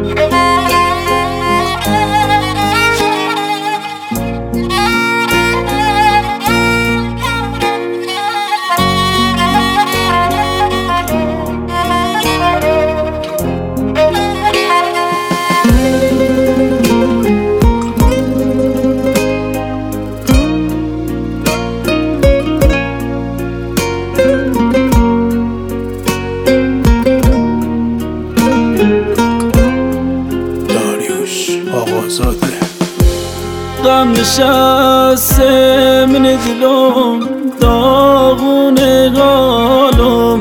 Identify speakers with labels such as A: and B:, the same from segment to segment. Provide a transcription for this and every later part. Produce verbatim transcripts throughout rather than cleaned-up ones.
A: غم نشسته من دلم داغون قالم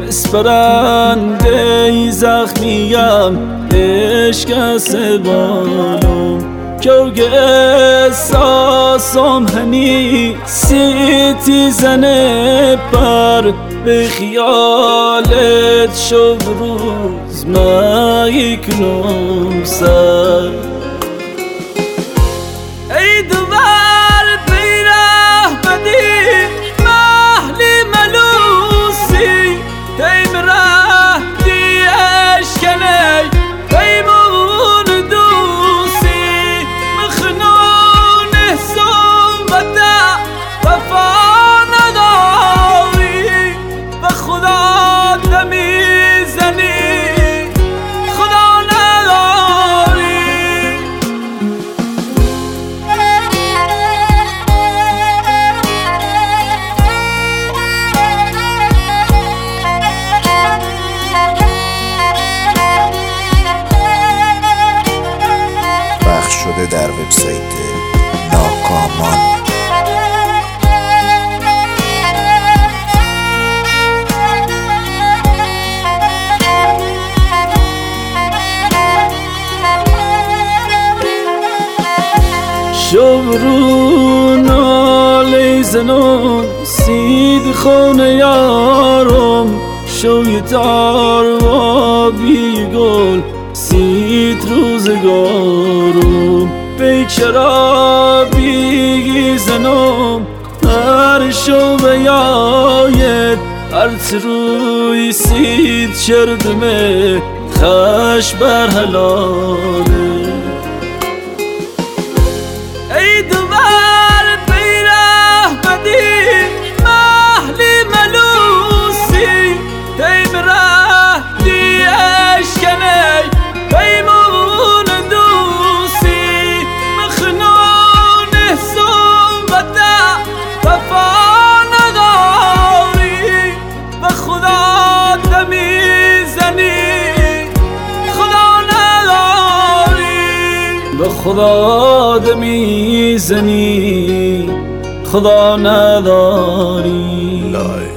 A: بسپرنده زخمیم عشق بالم که احساسم همی سیتی زنه پر به خیالت شب روز ما یکنم سر ای دوبار بیره بدی محلی ملوسی تیم رهدی اشکنی تیمون دوسی مخنون صحبته وفا نداری و خدا تمیزنی
B: شده در وبسایت ناکامان.
A: شب رو ناله زنم سید خونه یارم شوی تار و بیگل سید روزگارم بیچرا بیگی زنم هر شو بیاید هر روی سید شردمه خش بر حلاله ای دوبار بیره بدی محلی ملوسی تیم رهدی اشکنی تیمون دوسی مخنون صحبته وفا نداری و خدا تمیزنی خدا نداری و خدا تمیزنی خدا نداری.